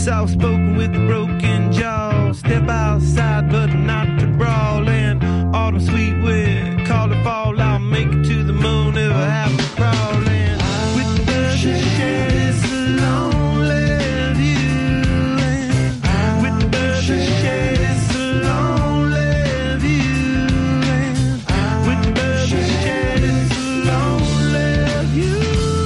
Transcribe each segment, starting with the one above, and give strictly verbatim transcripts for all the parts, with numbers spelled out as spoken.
soft-spoken with a broken jaw. Step outside, but not to brawl. And autumn sweet wind, call it fall. I'll make it to the moon if I have to crawl. And with the birds that share this lonely view. And with the birds that share this lonely view. And with the birds that share this lonely view.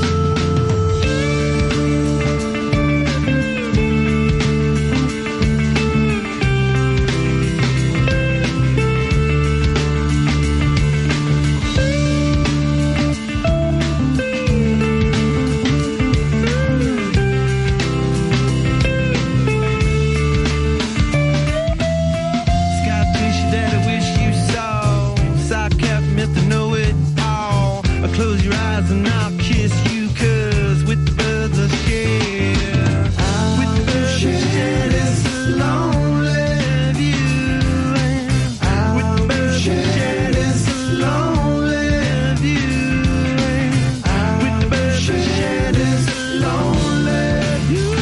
Close your eyes and I'll kiss you, cause with the birds I share, with the birds I share this lonely view, and with the birds I share this lonely view, and with the birds I share this lonely view.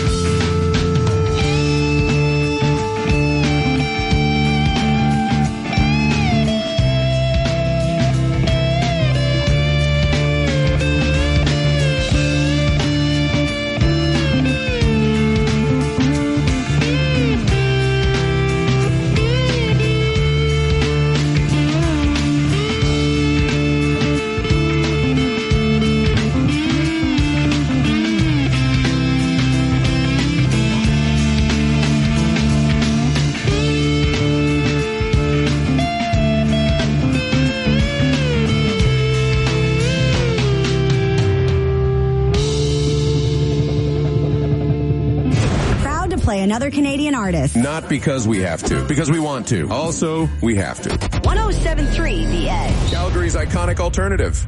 Another Canadian artist. Not because we have to, because we want to. Also, we have to. one oh seven point three The Edge. Calgary's iconic alternative.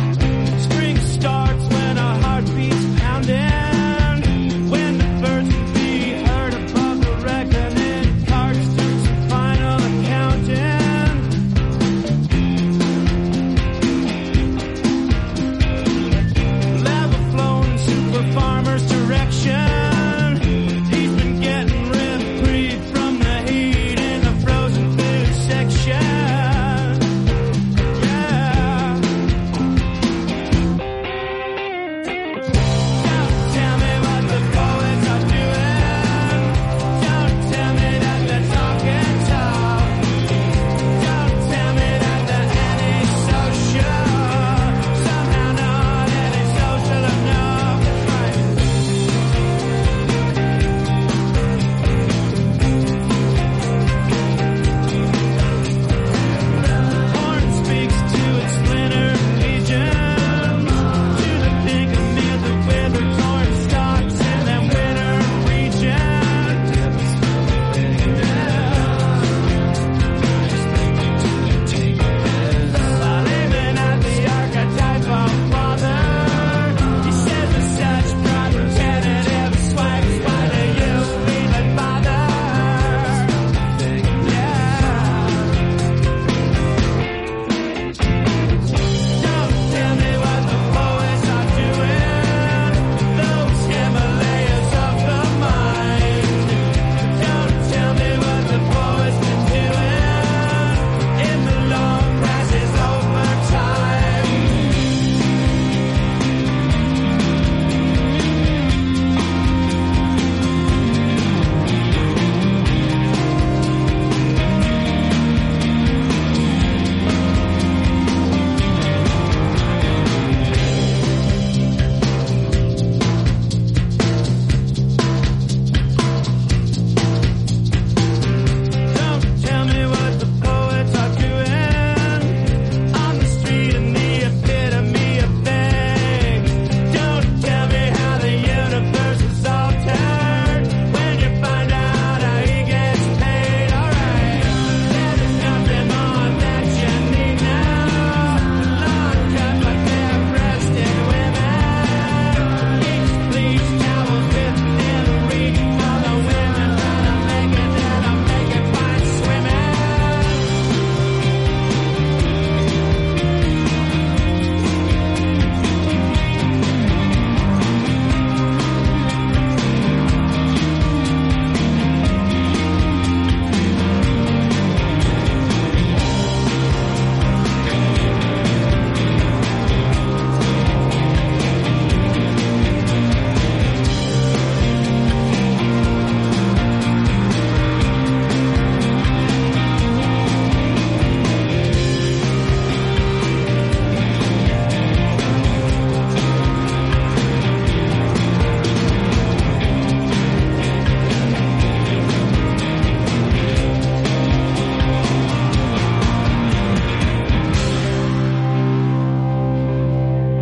Spring starts when our heart beats pounding, when the birds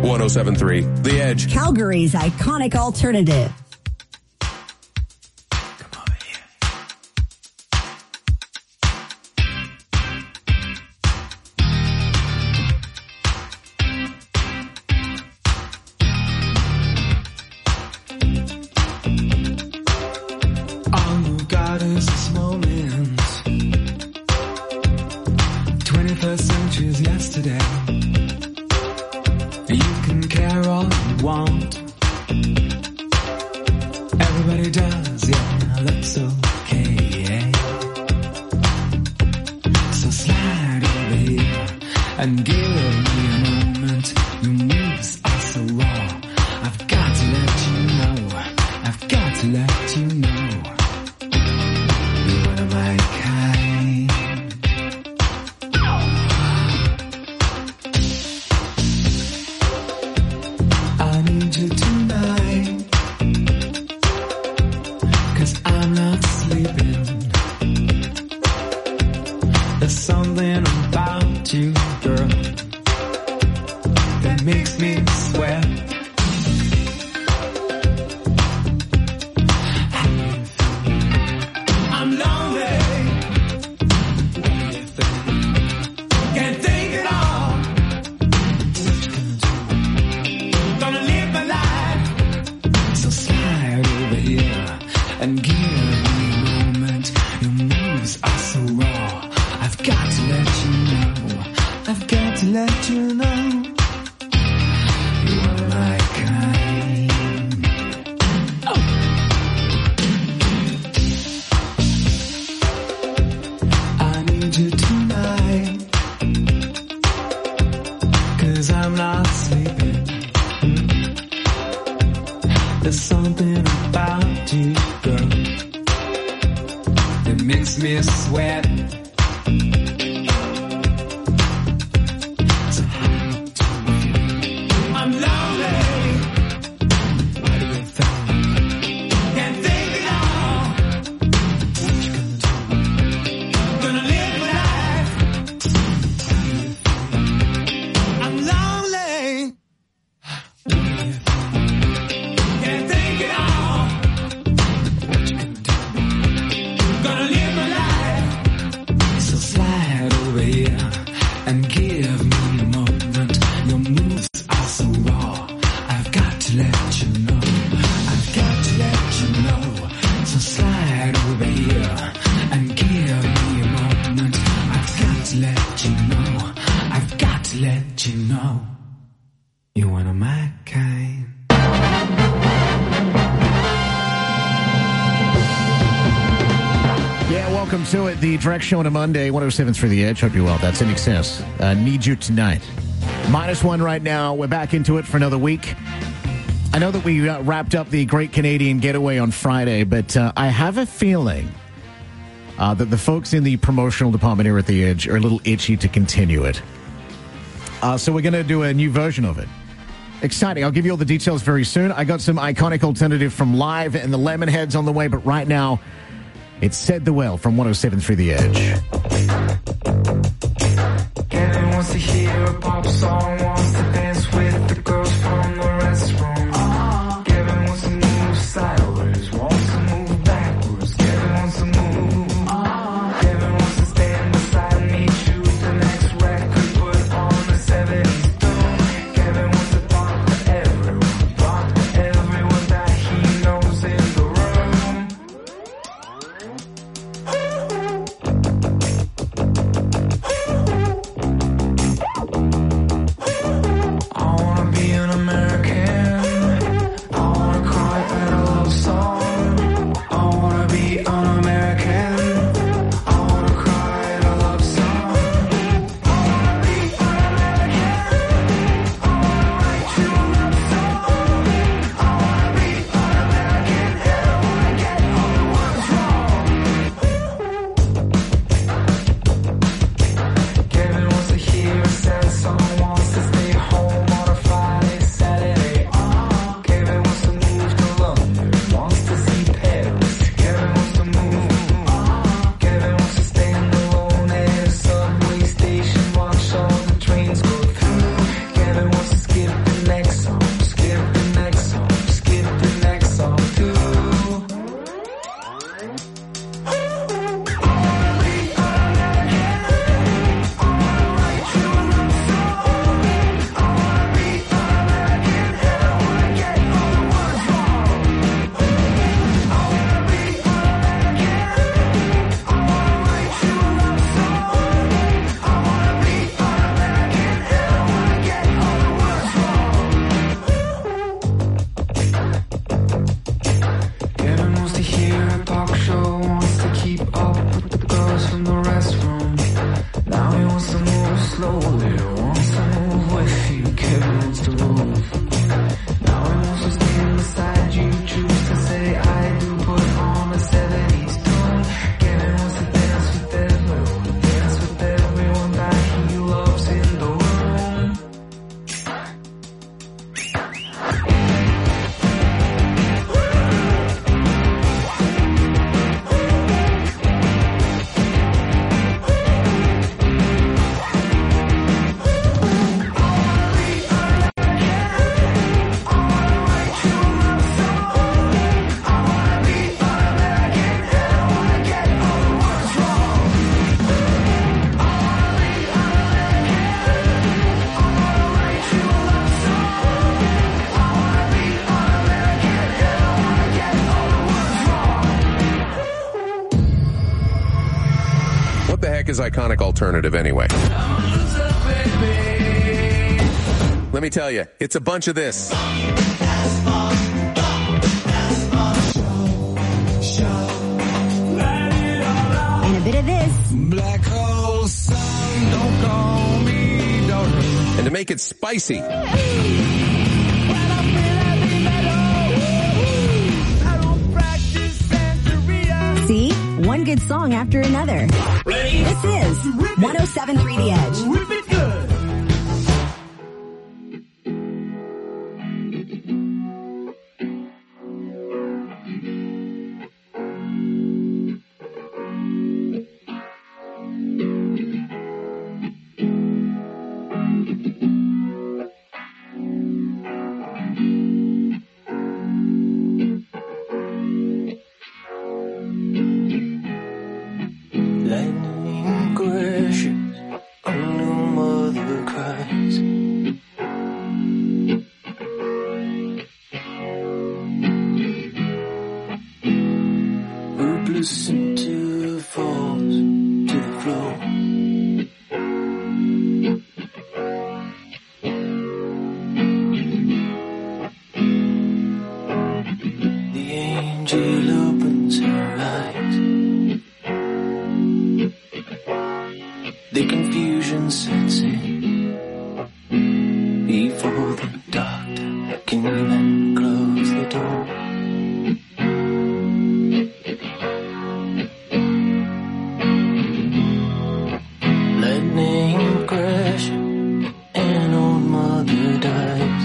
one oh seven point three The Edge. Calgary's iconic alternative. twenty-first century's yesterday. You can care all you want. Everybody does, yeah, that's okay. So slide over here and give me a moment. Your moves are so raw. I've got to let you know. I've got to let you know. You're one of my kind. I need you tonight, 'cause I'm not sleeping. There's something about you, girl, that makes me sweat. I'm lonely. Can't take it all. Gonna live my life. So slide over here and give me a moment. Your moves are so raw. I've got to let you know. I've got to let you know. You are my kind. Oh. I need you tonight, 'cause I'm not sleeping. There's something about you, girl, that makes me sweat. So I'm lonely. What do you think? Can't think it all. What you gonna do? Gonna live my life. I'm lonely. Can't think it all. What you gonna do? Gonna live my life. So slide over here and give me a moment. Your moves are so raw. I've got to let you know. I've got to let you know. So slide over here and give me a moment. I've got to let you know. I've got to let you know. You're one of my kind. Yeah, welcome to it. The Direct Show on a Monday, one oh seven for The Edge. Hope you're well. That's in excess. Uh, need you tonight. Minus one right now. We're back into it for another week. I know that we uh, wrapped up the Great Canadian Getaway on Friday, but uh, I have a feeling uh, that the folks in the promotional department here at The Edge are a little itchy to continue it. Uh, so we're going to do a new version of it. Exciting. I'll give you all the details very soon. I got some iconic alternative from Live and the Lemonheads on the way, but right now, it's Said the Well from one oh seven for The Edge. Kevin wants to hear a pop song, wants to dance with the girls from the restroom. Uh-huh. Kevin wants to move sideways, wants to move backwards. Kevin wants to move. Uh-huh. Kevin wants to stand beside me, choose the next record, put on the seventies tune. Kevin wants to talk to everyone, talk to everyone that he knows in the room. iconic alternative anyway? Let me tell you, it's a bunch of this. And a bit of this. Black hole sun, don't call me darling. And to make it spicy, See? One good song after another. This is one oh seven point three The Edge. Lightning crashes, a new mother cries. Hopeless into falls to the floor. The angel opens her eyes. The confusion sets in before the doctor can even close the door. Lightning crash, and old mother dies.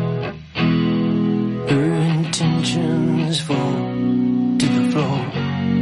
Her intentions fall to the floor.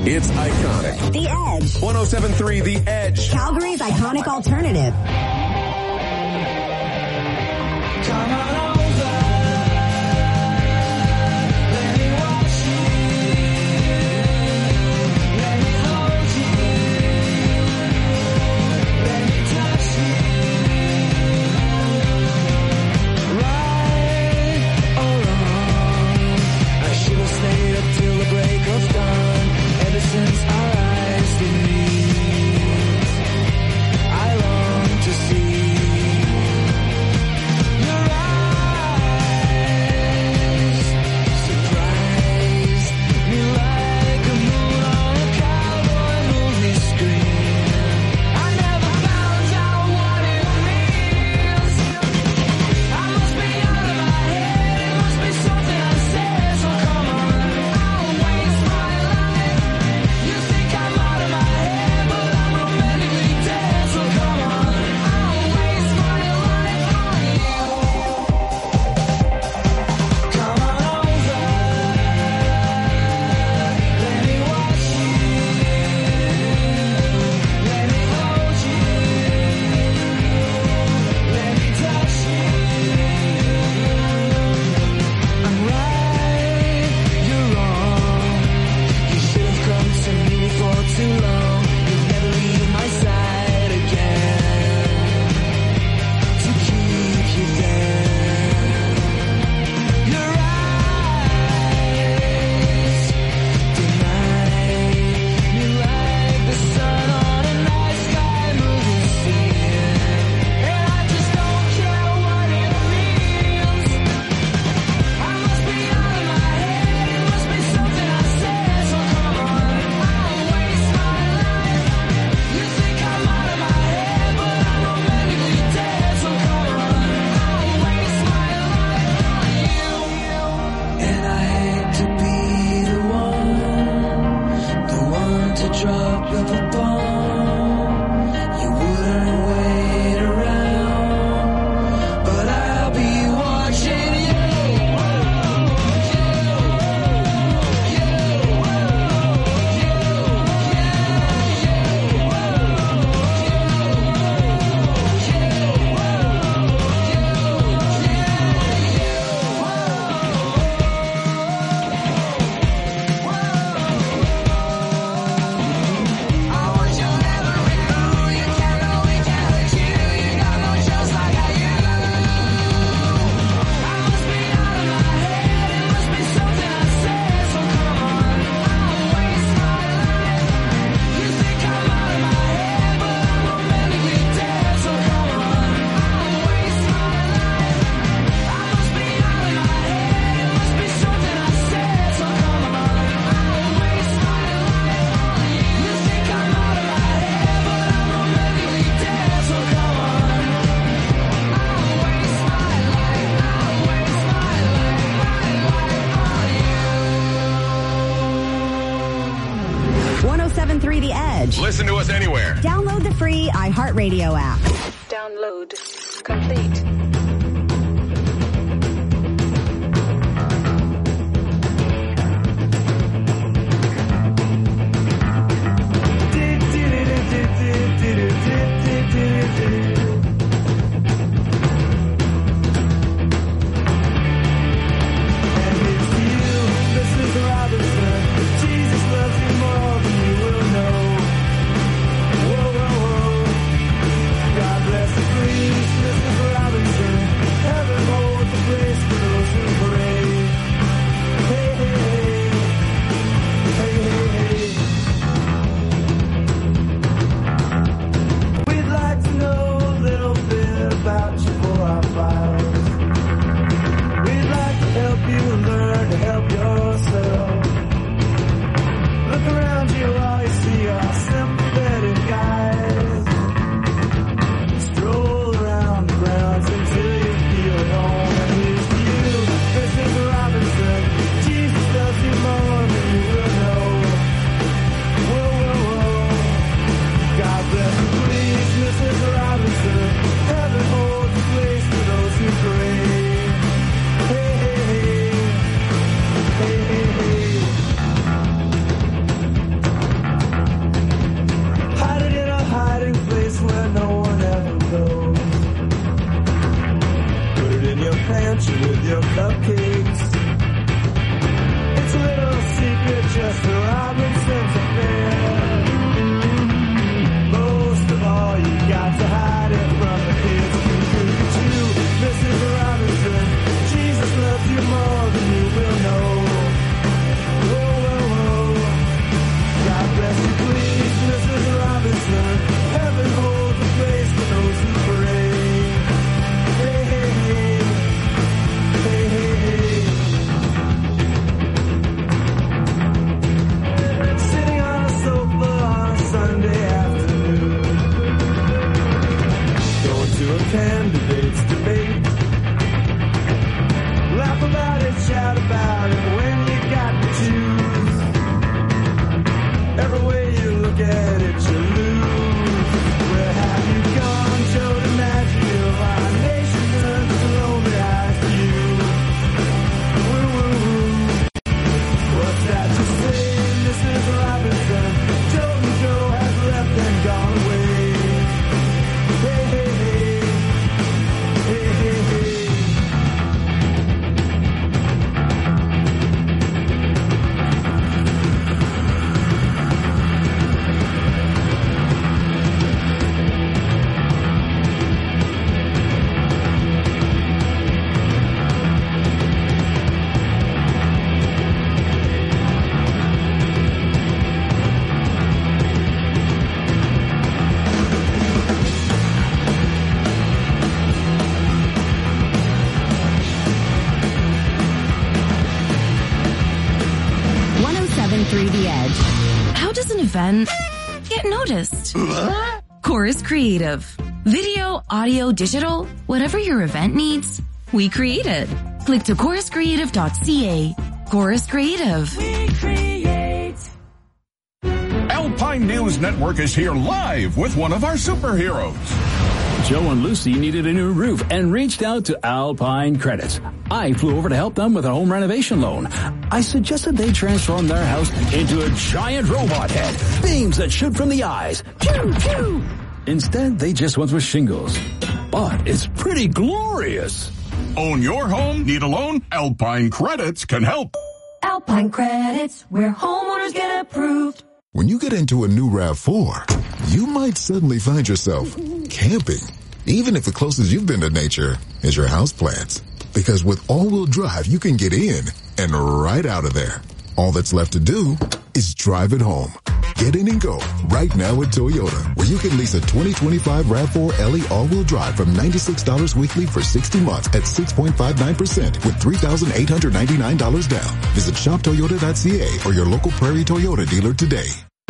It's iconic. The Edge. one oh seven point three The Edge. Calgary's iconic alternative. Come on over. Let me watch you. Let me hold you. Let me touch you. Right or wrong, I should have stayed up till the break of dawn. Ever since our eyes did meet, I long to see your eyes. Surprise me like a moon on a cowboy movie screen. I never found out what it means. I must be out of my head. It must be something I said. So come on, I'll waste my life. You think I'm out of my head, but I'm romantically dead. So come on, I'll waste my life on you. Come on over. Let me watch you. Let me hold you. Let me touch you. I'm right, you're wrong. You should have come to me for too long. You'll never leave my side again. To keep you there. Your eyes deny me like the sun on a night sky movie scene. And I just don't care what it means. I must be out of my head. It must be something I said. So come on, I'll waste my life. You think I'm out of my head, but I'm romantically dead. So come on, I'll waste my life on you. And I hate to be the one, the one to drop the bomb. You wouldn't wait around, but I'll be watching you. I want you never remove. You can't know we can't let you. You got no just like I used. I must be out of my head. It must be something I said. So come on, I'll waste my life. You think I'm out of my head, but I'm romantically dead. So come on, I'll waste my life. I must be out of my head. It must be something I said. So come on, I'll waste my life on you. You think I'm out of my head, but I'm romantically dead. So come on, I'll waste my life. I'll waste my life, my life on you. one oh seven point three The Edge. Listen to us anywhere. Download the free iHeartRadio app. Download complete. And it's you, Missus Robinson. Jesus loves you more than you will know. Whoa, whoa, whoa. God bless the please, Missus Robinson. Heaven holds a place for those who pray. Hey, hey, hey. Hey, hey, hey. We'd like to know a little bit about you for our files. We'd like to help you learn to help yourself. Look around you, all you see are sympathetic guys. Stroll around the grounds until you feel at home. And here's to you, Missus Robinson. Jesus loves you more than you will know. Whoa, whoa, whoa. God bless you, please, Missus Robinson. Heaven holds a place for those who pray. Hey, hey, hey. Hey, love cakes. It's a little secret just for Robinson's affair. Most of all, you got to hide it from the kids. Look at you, Missus Robinson. Jesus loves you more than you will know. Whoa, whoa, whoa. God bless you, please, Missus Robinson. Heaven holds a place for those who pray. Hey, hey, hey. Hey, hey, hey. Sitting on a sofa on a Sunday afternoon. Going to a candidate's debate. Laugh about it, shout about it when you got to choose. Every way you look at it, you lose. Where have you gone, Joe DiMaggio? Our nation turns to lonely eyes to you. Woo, woo, woo. What's that you say, Missus Robinson? Joe and Joe has left and gone away. Hey, hey, hey. Hey, hey, hey. one oh seven point three The Edge. How does an event get noticed? Chorus Creative. Video, audio, digital, whatever your event needs, we create it. Click to chorus creative dot c a. Chorus Creative. We create. Alpine News Network is here live with one of our superheroes. Joe and Lucy needed a new roof and reached out to Alpine Credits. I flew over to help them with a home renovation loan. I suggested they transform their house into a giant robot head, beams that shoot from the eyes. Pew, pew. Instead, they just went with shingles. But it's pretty glorious. Own your home? Need a loan? Alpine Credits can help. Alpine Credits, where homeowners get approved. When you get into a new RAV four, you might suddenly find yourself camping, even if the closest you've been to nature is your houseplants. Because with all-wheel drive, you can get in and right out of there. All that's left to do is drive it home. Get in and go right now at Toyota, where you can lease a twenty twenty-five RAV four L E all-wheel drive from ninety-six dollars weekly for sixty months at six point five nine percent with three thousand eight hundred ninety-nine dollars down. Visit shop toyota dot c a or your local Prairie Toyota dealer today.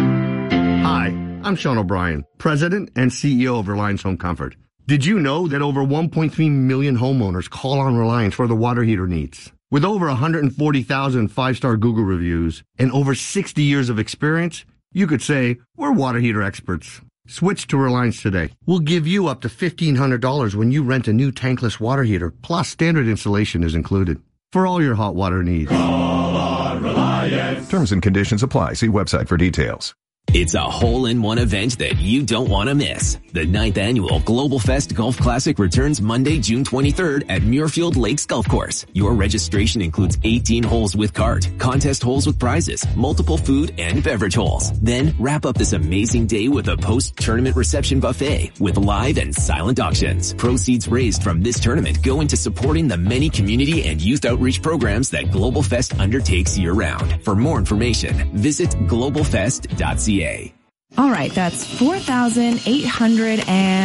Hi, I'm Sean O'Brien, President and C E O of Reliance Home Comfort. Did you know that over one point three million homeowners call on Reliance for the water heater needs? With over one hundred forty thousand five-star Google reviews and over sixty years of experience, you could say we're water heater experts. Switch to Reliance today. We'll give you up to fifteen hundred dollars when you rent a new tankless water heater, plus standard installation is included. For all your hot water needs. Call on Reliance. Terms and conditions apply. See website for details. It's a hole-in-one event that you don't want to miss. The ninth annual Global Fest Golf Classic returns Monday, June twenty-third at Muirfield Lakes Golf Course. Your registration includes eighteen holes with cart, contest holes with prizes, multiple food and beverage holes. Then wrap up this amazing day with a post-tournament reception buffet with live and silent auctions. Proceeds raised from this tournament go into supporting the many community and youth outreach programs that Global Fest undertakes year-round. For more information, visit global fest dot c a. All right, that's four thousand eight hundred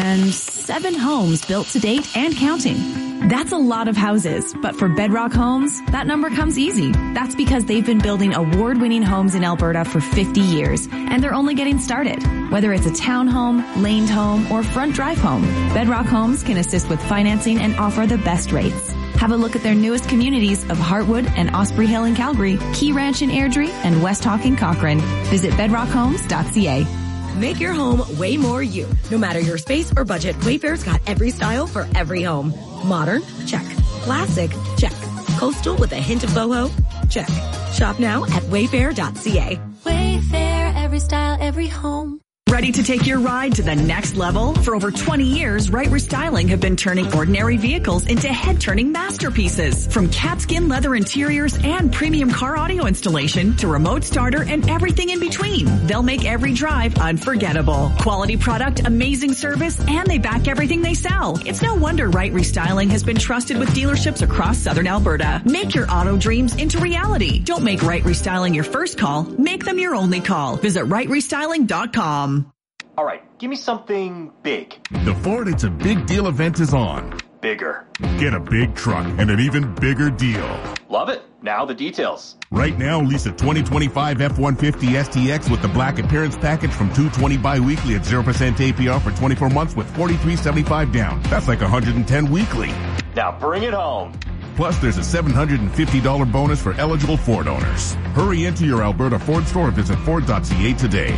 seven homes built to date and counting. That's a lot of houses, but for Bedrock Homes, that number comes easy. That's because they've been building award-winning homes in Alberta for fifty years, and they're only getting started. Whether it's a townhome, laned home, or front drive home, Bedrock Homes can assist with financing and offer the best rates. Have a look at their newest communities of Heartwood and Osprey Hill in Calgary, Key Ranch in Airdrie, and West Hawk in Cochrane. Visit bedrock homes dot c a. Make your home way more you. No matter your space or budget, Wayfair's got every style for every home. Modern? Check. Classic? Check. Coastal with a hint of boho? Check. Shop now at wayfair dot c a. Wayfair, every style, every home. Ready to take your ride to the next level? For over twenty years, Right Restyling have been turning ordinary vehicles into head-turning masterpieces. From catskin leather interiors and premium car audio installation to remote starter and everything in between, they'll make every drive unforgettable. Quality product, amazing service, and they back everything they sell. It's no wonder Right Restyling has been trusted with dealerships across southern Alberta. Make your auto dreams into reality. Don't make Right Restyling your first call. Make them your only call. Visit right restyling dot com. All right, give me something big. The Ford It's a Big Deal event is on. Bigger. Get a big truck and an even bigger deal. Love it. Now the details. Right now, lease a twenty twenty-five F one fifty S T X with the Black Appearance Package from two hundred twenty bi-weekly at zero percent A P R for twenty-four months with forty-three seventy-five down. That's like one hundred ten weekly. Now bring it home. Plus, there's a seven hundred fifty dollars bonus for eligible Ford owners. Hurry into your Alberta Ford store or visit Ford dot C A today.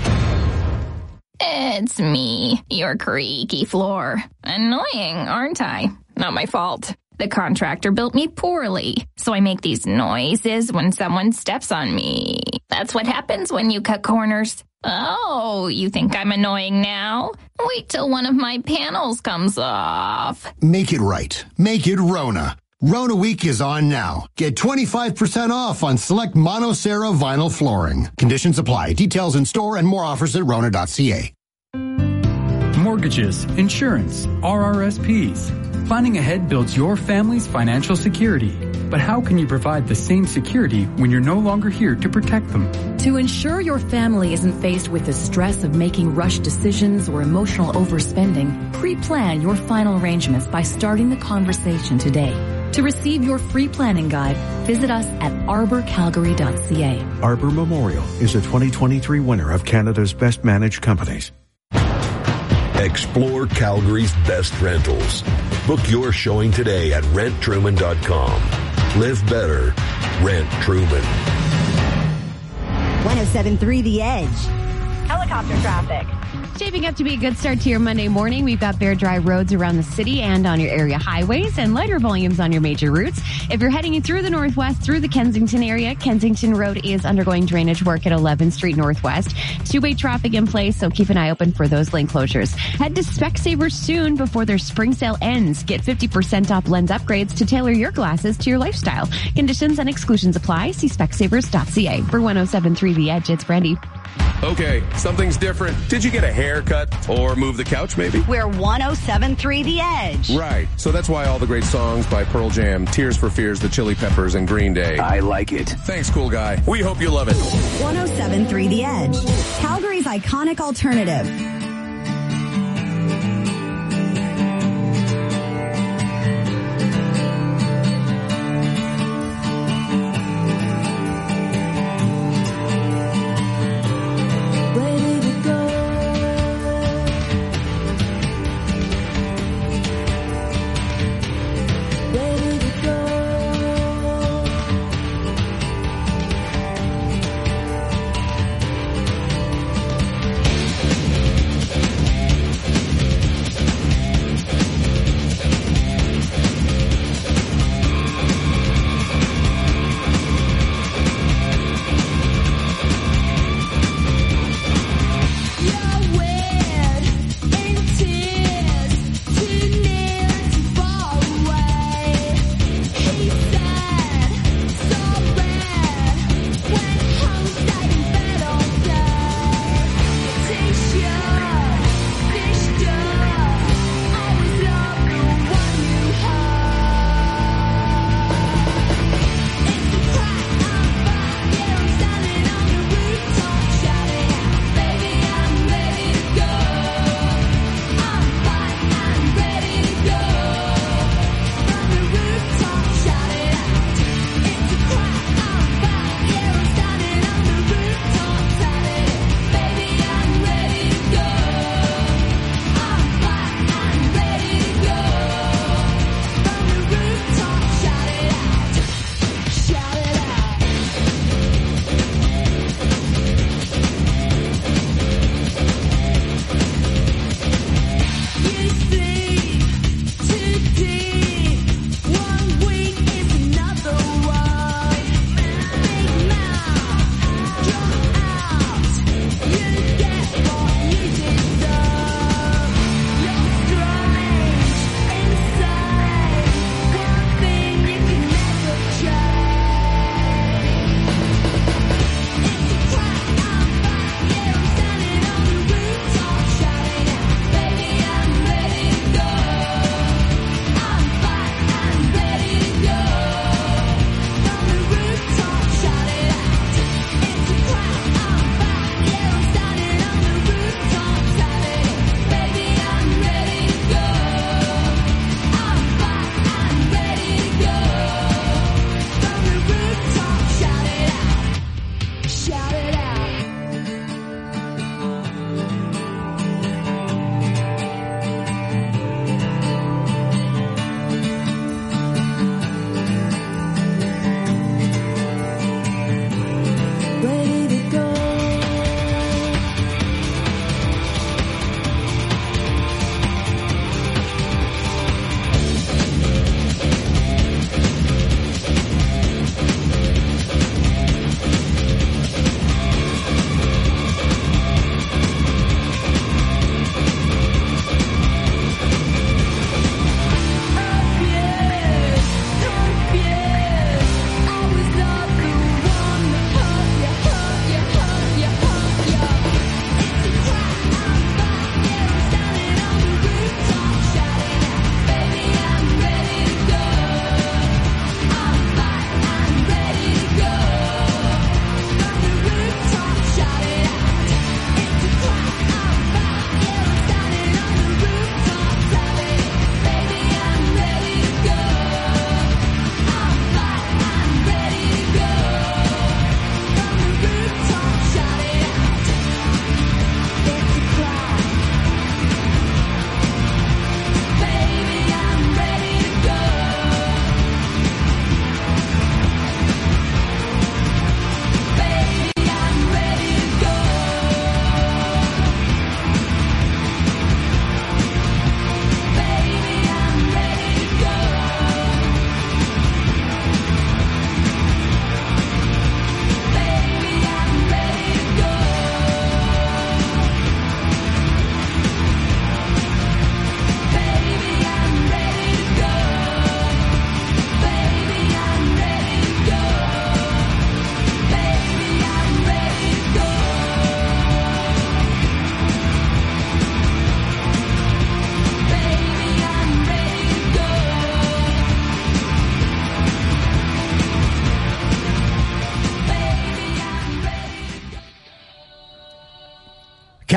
It's me, your creaky floor. Annoying, aren't I? Not my fault. The contractor built me poorly, so I make these noises when someone steps on me. That's what happens when you cut corners. Oh, you think I'm annoying now? Wait till one of my panels comes off. Make it right. Make it Rona. Rona Week is on now. Get twenty-five percent off on select Monocera vinyl flooring. Conditions apply. Details in store and more offers at Rona dot C A. Mortgages, insurance, R R S Ps. Planning ahead builds your family's financial security. But how can you provide the same security when you're no longer here to protect them? To ensure your family isn't faced with the stress of making rushed decisions or emotional overspending, pre-plan your final arrangements by starting the conversation today. To receive your free planning guide, visit us at arbor calgary dot C A. Arbor Memorial is a twenty twenty-three winner of Canada's Best Managed Companies. Explore Calgary's best rentals. Book your showing today at rent truman dot com. Live better. Rent Truman. one oh seven point three The Edge. Helicopter traffic. Shaping up to be a good start to your Monday morning. We've got bare, dry roads around the city and on your area highways and lighter volumes on your major routes. If you're heading through the Northwest, through the Kensington area, Kensington Road is undergoing drainage work at eleventh Street Northwest. Two-way traffic in place, so keep an eye open for those lane closures. Head to Specsavers soon before their spring sale ends. Get fifty percent off lens upgrades to tailor your glasses to your lifestyle. Conditions and exclusions apply. See specsavers dot C A. For one oh seven point three The Edge, it's Brandy. Okay, something's different. Did you get a haircut or move the couch maybe? We're one oh seven point three The Edge. Right. So that's why all the great songs by Pearl Jam, Tears for Fears, the Chili Peppers, and Green Day. I like it. Thanks, cool guy. We hope you love it. one oh seven point three The Edge. Calgary's iconic alternative.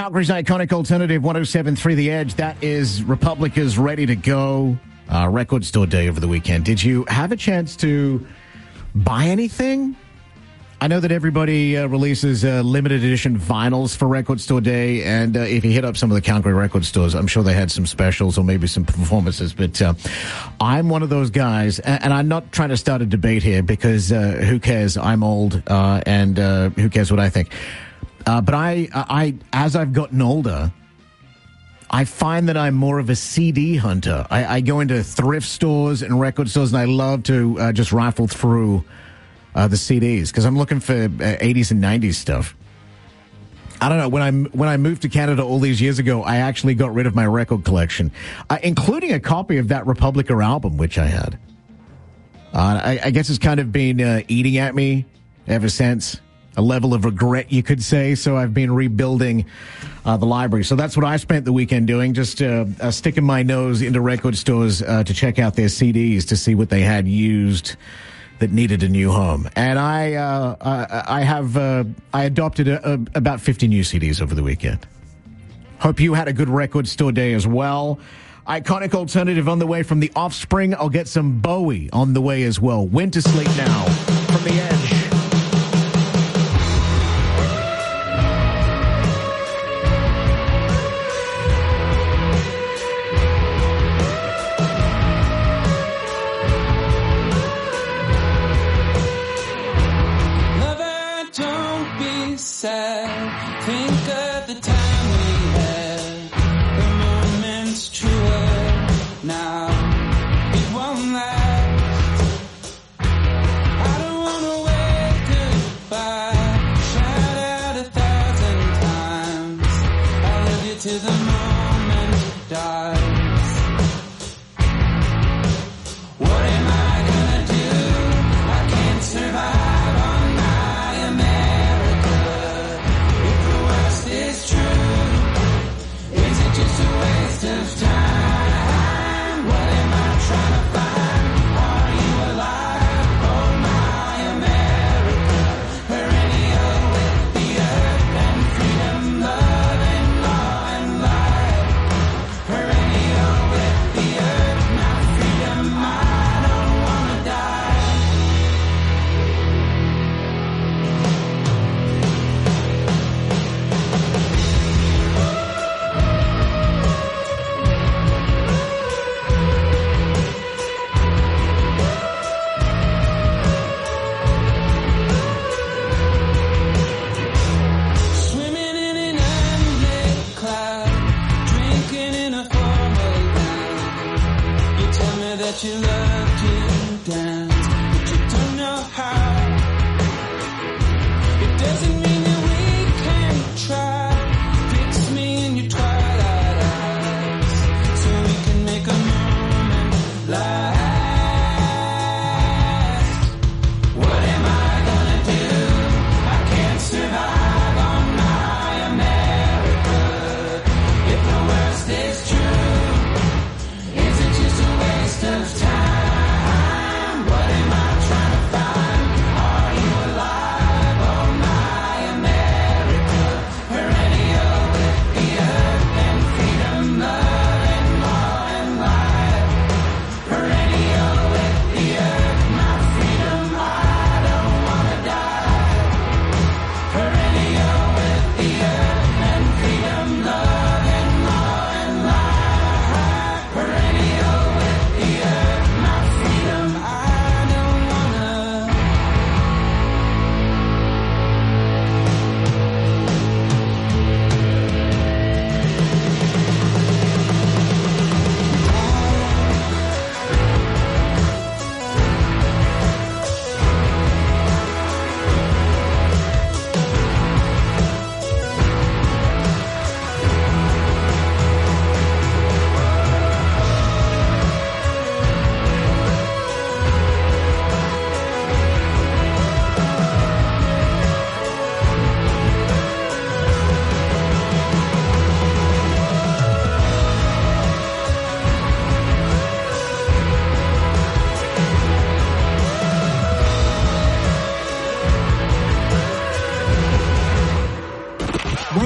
Calgary's iconic alternative, one oh seven point three The Edge. That is Republica's Ready to Go uh, record store day over the weekend. Did you have a chance to buy anything? I know that everybody uh, releases uh, limited edition vinyls for Record Store Day, and uh, if you hit up some of the Calgary record stores, I'm sure they had some specials or maybe some performances, but uh, I'm one of those guys, and, and I'm not trying to start a debate here because uh, who cares? I'm old, uh, and uh, who cares what I think? Uh, but I, I, as I've gotten older, I find that I'm more of a C D hunter. I, I go into thrift stores and record stores, and I love to uh, just rifle through Uh, the C Ds, because I'm looking for uh, eighties and nineties stuff. I don't know. When I when I moved to Canada all these years ago, I actually got rid of my record collection, uh, including a copy of that Republica album, which I had. Uh, I, I guess it's kind of been uh, eating at me ever since. A level of regret, you could say. So I've been rebuilding uh, the library. So that's what I spent the weekend doing, just uh, uh, sticking my nose into record stores uh, to check out their C Ds to see what they had used that needed a new home. And I uh, I, I have uh, I adopted a, a, about fifty new C Ds over the weekend. Hope you had a good record store day as well. Iconic alternative on the way from The Offspring. I'll get some Bowie on the way as well. Winter Sleep now from The Edge. Think of the time we had, the moment's truer now, it won't last. I don't wanna wait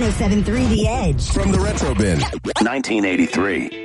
oh seven point three The Edge. From the Retro Bin. nineteen eighty-three.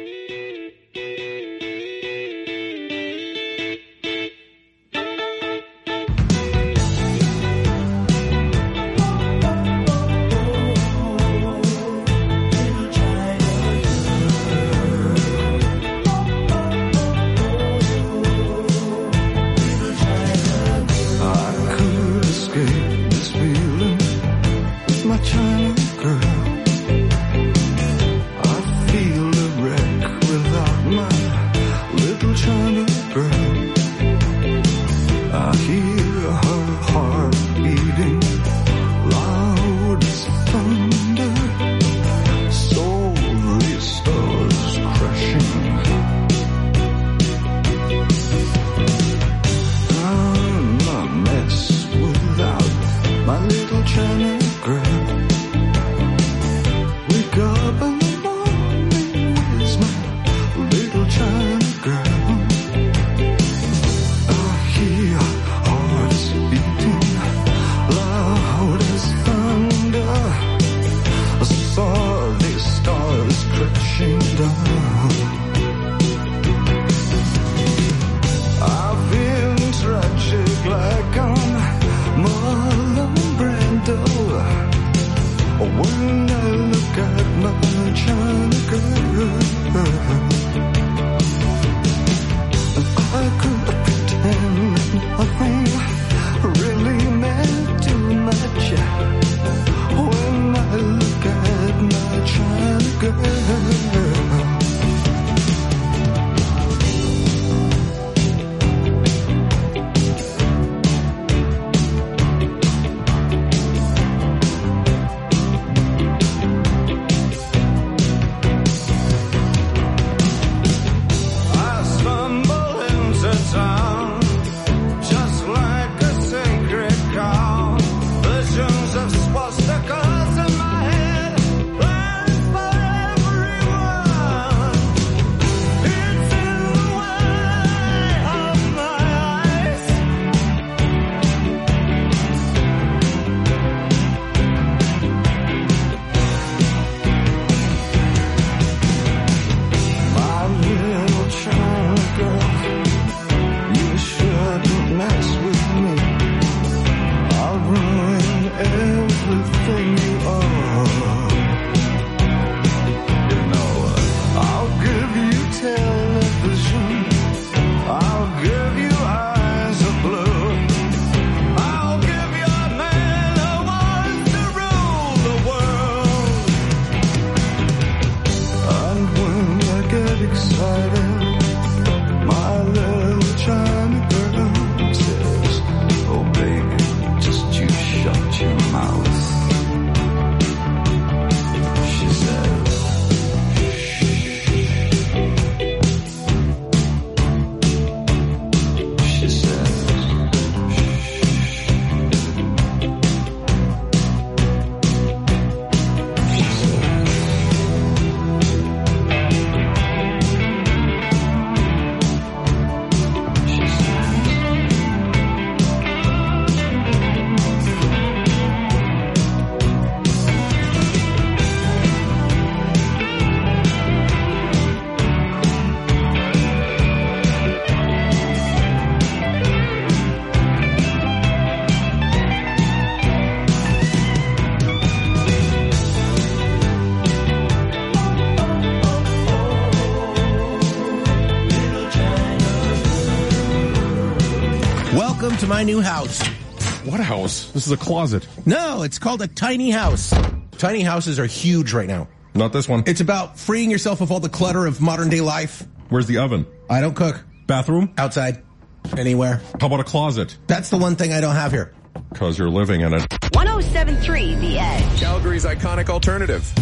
Welcome to my new house. What house? This is a closet. No, it's called a tiny house. Tiny houses are huge right now. Not this one. It's about freeing yourself of all the clutter of modern day life. Where's the oven? I don't cook. Bathroom? Outside. Anywhere. How about a closet? That's the one thing I don't have here. Because you're living in it. one oh seven point three The Edge. Calgary's iconic alternative.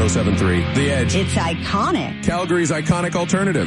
oh seven three The Edge. It's iconic. Calgary's iconic alternative.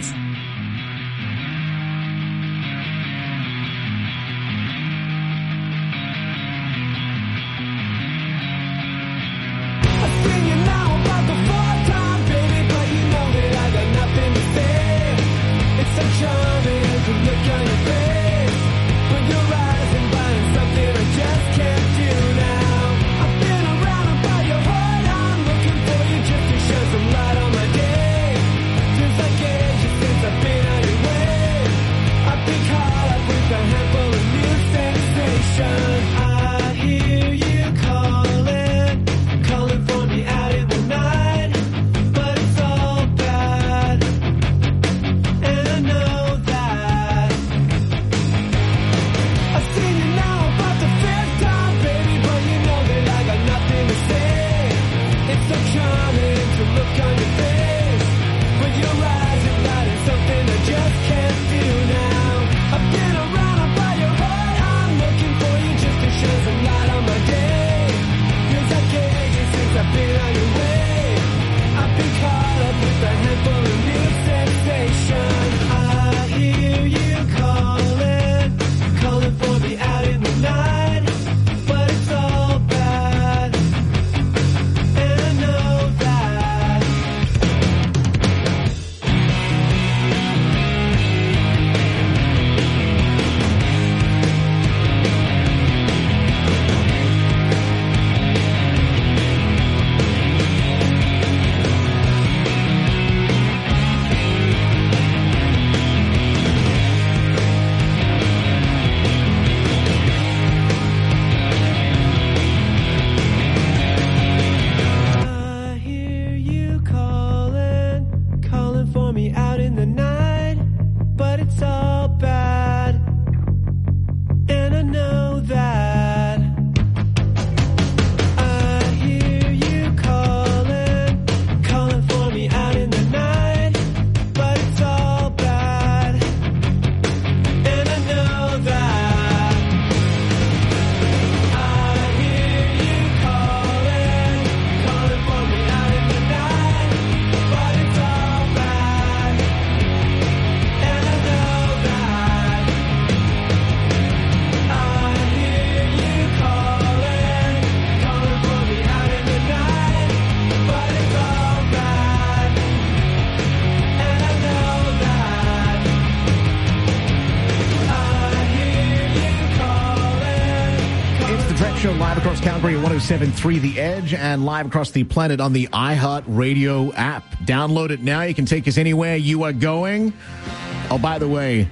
Live across Calgary at one oh seven point three The Edge and live across the planet on the iHeartRadio app. Download it now. You can take us anywhere you are going. Oh, by the way,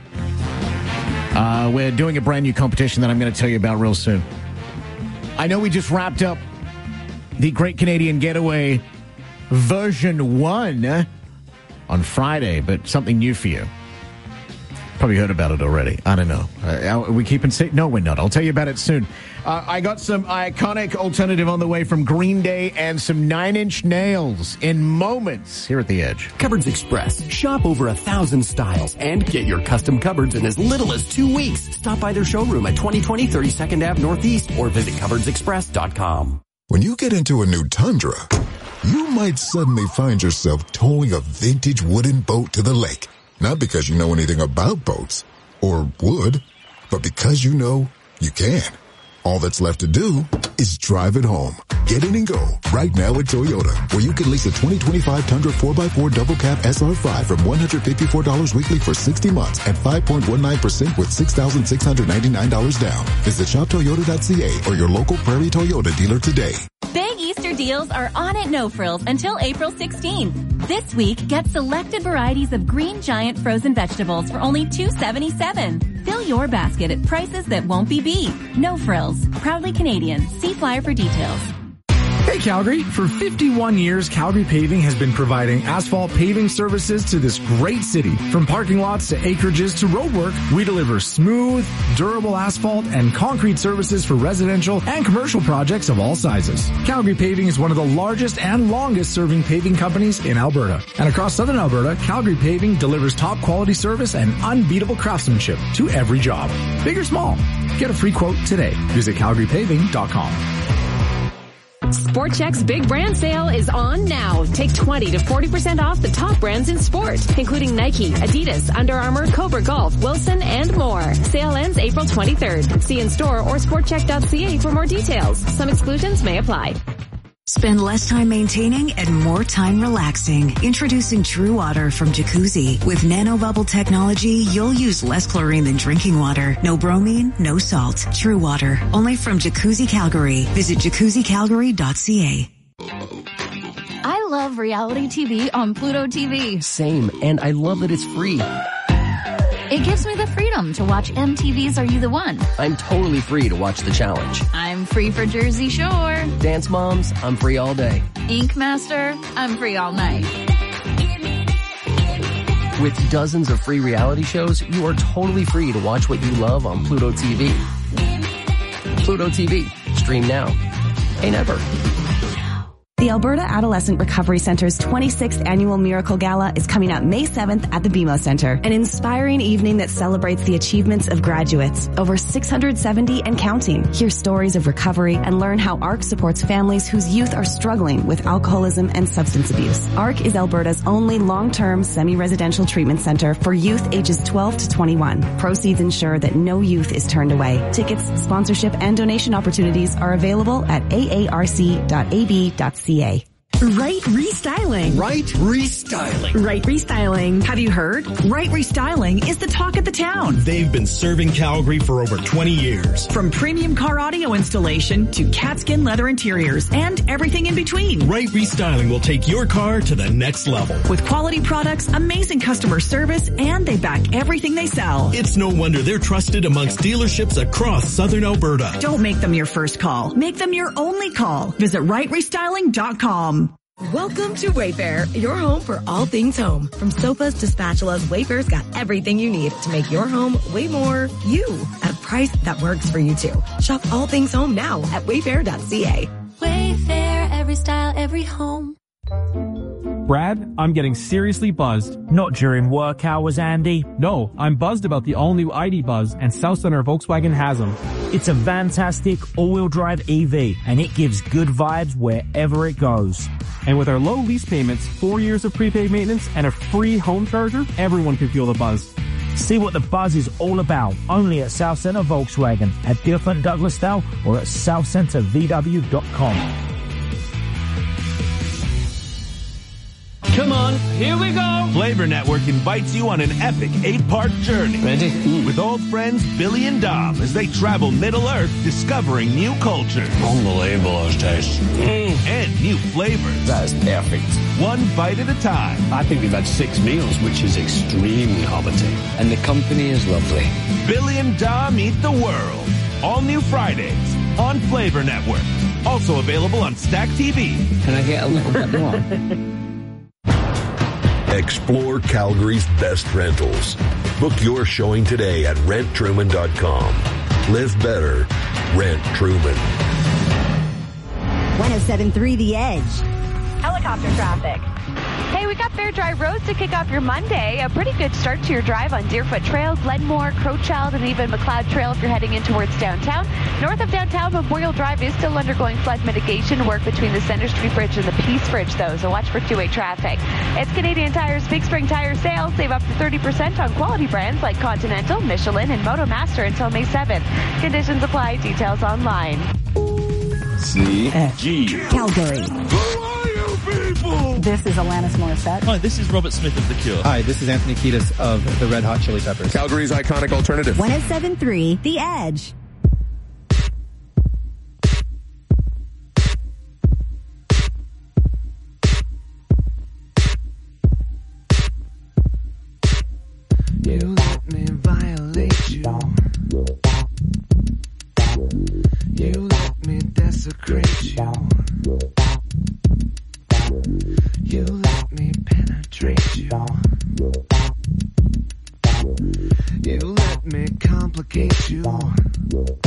uh, we're doing a brand new competition that I'm going to tell you about real soon. I know we just wrapped up the Great Canadian Getaway version one on Friday, but something new for you. Probably heard about it already. I don't know. Uh, are we keeping sick? No, we're not. I'll tell you about it soon. Uh, I got some iconic alternative on the way from Green Day and some Nine Inch Nails in moments here at The Edge. Cupboards Express. Shop over a thousand styles and get your custom cupboards in as little as two weeks. Stop by their showroom at twenty twenty thirty-second Avenue Northeast or visit cupboards express dot com. When you get into a new Tundra, you might suddenly find yourself towing a vintage wooden boat to the lake. Not because you know anything about boats, or would, but because you know you can. All that's left to do is drive it home. Get in and go right now at Toyota, where you can lease a twenty twenty-five Tundra four by four Double Cab S R five from one hundred fifty-four dollars weekly for sixty months at five point one nine percent with six thousand six hundred ninety-nine dollars down. Visit shop toyota dot c a or your local Prairie Toyota dealer today. Big Easter deals are on at No Frills until April sixteenth. This week, get selected varieties of Green Giant frozen vegetables for only two seventy-seven. Fill your basket at prices that won't be beat. No Frills. Proudly Canadian. See flyer for details. Hey Calgary, for fifty-one years, Calgary Paving has been providing asphalt paving services to this great city. From parking lots to acreages to roadwork, we deliver smooth, durable asphalt and concrete services for residential and commercial projects of all sizes. Calgary Paving is one of the largest and longest serving paving companies in Alberta. And across southern Alberta, Calgary Paving delivers top quality service and unbeatable craftsmanship to every job. Big or small, get a free quote today. Visit calgary paving dot com. Sport Chek's big brand sale is on now. Take twenty to forty percent off the top brands in sport, including Nike, Adidas, Under Armour, Cobra Golf, Wilson, and more. Sale ends April twenty-third. See in store or sport check dot c a for more details. Some exclusions may apply. Spend less time maintaining and more time relaxing. Introducing True Water from Jacuzzi. With nanobubble technology, you'll use less chlorine than drinking water. No bromine, no salt. True Water. Only from Jacuzzi Calgary. Visit jacuzzi calgary dot c a. I love reality T V on Pluto T V. Same, and I love that it's free. It gives me the freedom to watch M T V's Are You the One? I'm totally free to watch The Challenge. I'm free for Jersey Shore. Dance Moms, I'm free all day. Ink Master, I'm free all night. With dozens of free reality shows, you are totally free to watch what you love on Pluto T V. Pluto T V. Stream now. Pay never. The Alberta Adolescent Recovery Center's twenty-sixth Annual Miracle Gala is coming up May seventh at the B M O Center. An inspiring evening that celebrates the achievements of graduates, over six hundred seventy and counting. Hear stories of recovery and learn how A R C supports families whose youth are struggling with alcoholism and substance abuse. A R C is Alberta's only long-term semi-residential treatment center for youth ages twelve to twenty-one. Proceeds ensure that no youth is turned away. Tickets, sponsorship, and donation opportunities are available at a a r c dot a b dot c a. Right Restyling. Right Restyling. Right Restyling. Have you heard? Right Restyling is the talk of the town. They've been serving Calgary for over twenty years. From premium car audio installation to catskin leather interiors and everything in between. Right Restyling will take your car to the next level. With quality products, amazing customer service, and they back everything they sell. It's no wonder they're trusted amongst dealerships across southern Alberta. Don't make them your first call. Make them your only call. Visit right restyling dot com. Welcome to Wayfair, your home for all things home. From sofas to spatulas, Wayfair's got everything you need to make your home way more you at a price that works for you too. Shop all things home now at wayfair dot c a. Wayfair, every style, every home. Brad, I'm getting seriously buzzed. Not during work hours, Andy. No, I'm buzzed about the all-new I D Buzz, and South Center Volkswagen has them. It's a fantastic all-wheel drive E V, and it gives good vibes wherever it goes. And with our low lease payments, four years of prepaid maintenance, and a free home charger, everyone can feel the buzz. See what the buzz is all about, only at South Center Volkswagen, at Deerfoot and Douglasdale, or at south center v w dot com. Come on, here we go. Flavor Network invites you on an epic eight-part journey. Ready? Mm. With old friends Billy and Dom as they travel Middle-earth discovering new cultures. Unbelievable those tastes. Mm. And new flavors. That is perfect. One bite at a time. I think we've had six meals, which is extremely hobbiting. And the company is lovely. Billy and Dom eat the world. All new Fridays on Flavor Network. Also available on Stack T V. Can I get a little bit more? Explore Calgary's best rentals. Book your showing today at rent truman dot com. Live better. Rent Truman. one oh seven point three The Edge. Helicopter traffic. Hey, we got Bear Drive Roads to kick off your Monday. A pretty good start to your drive on Deerfoot Trail, Glenmore, Crowchild, and even McLeod Trail if you're heading in towards downtown. North of downtown, Memorial Drive is still undergoing flood mitigation work between the Center Street Bridge and the Peace Bridge, though, so watch for two-way traffic. It's Canadian Tire's Big Spring Tire Sale. Save up to thirty percent on quality brands like Continental, Michelin, and MotoMaster until May seventh. Conditions apply. Details online. C G Calgary. This is Alanis Morissette. Hi, this is Robert Smith of The Cure. Hi, this is Anthony Kiedis of the Red Hot Chili Peppers. Calgary's iconic alternative. one oh seven point three The Edge. You let me violate you. You let me desecrate you. You let me penetrate you. You let me complicate you.